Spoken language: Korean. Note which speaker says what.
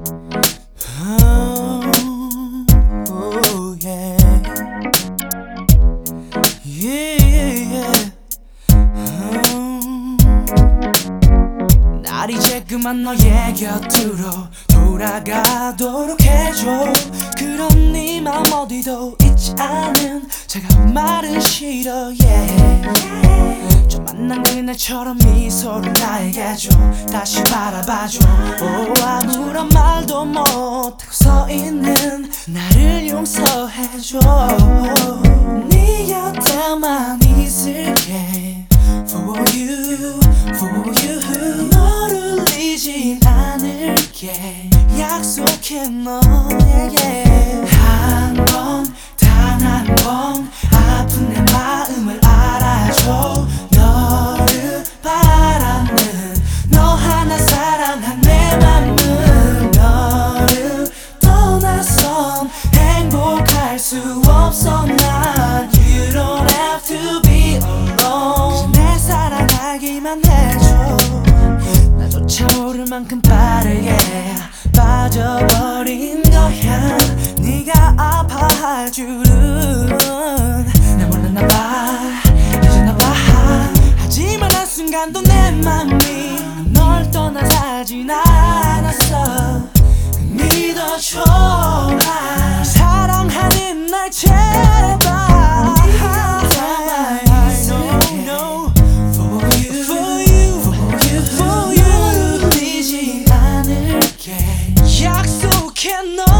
Speaker 1: Oh, yeah. Yeah. 날 이제 그만 너의 곁으로 돌아가도록 해줘. 그럼 네 맘 어디도 있지 않은 차가운 말은 싫어. Yeah. 저 만난 그날처럼 미소를 나에게 줘. 다시 바라봐줘. 아무런 말도 못하고 서 있는 나를 용서해줘. 네 곁에만 있을게. For you, for you. 너를 잊진 않을게. 약속해 너에게. 한 번, 단 한 번 아픈 내 마음을 알아줘. 너를 바라는 너 하나 사랑한 내 맘은 너를 떠나선 행복할 수 없어 난. You don't have to be alone. 내 사랑하기만 해줘. 나조차 모를 만큼 빠르게 빠져버린 거야. 네가 아파할 줄은 내 몰랐나봐. 잊었나봐. 하지만 한순간도 내 맘이 널 떠나 살진 않았어. 믿어줘. 날 사랑하는 날 제발. 약속해 너